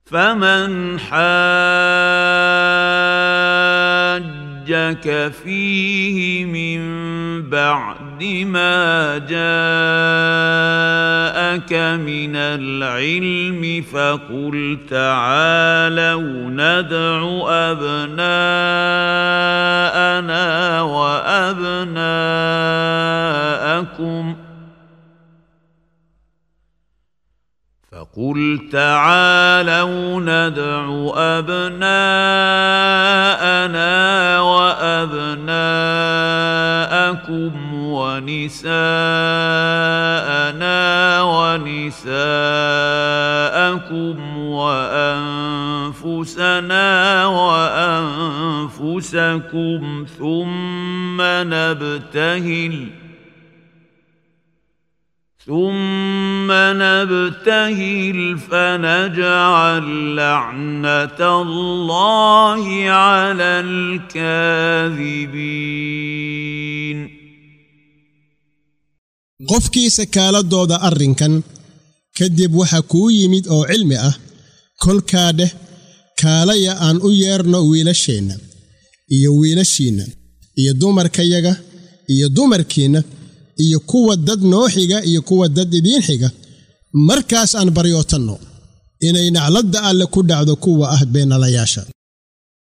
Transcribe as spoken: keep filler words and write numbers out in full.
فمن حاجك فيه من بعد ما جاءك من العلم فقل تعالوا ندع أبناءنا وأبناءكم فقل تعالوا ندع أبناءنا وأبناءكم ونساءنا ونساءكم وأنفسنا وأنفسكم ثم نبتهل ثم نبتهل فنجعل لعنة الله على الكاذبين. qofkii sakaaladooda arrinkan kadib waxa kuu yimid oo cilmi ah kolkaa dheh kaalaya aan u yeerno wiilasheenna iyo wiilashiinna iyo dumarkayaga iyo dumarkiinna iyo kuwa dad noo xiga iyo kuwa dad idiin xiga markaas aan baryootanno inay nacladda alle ku dhacdo kuwa ah beenalayaasha.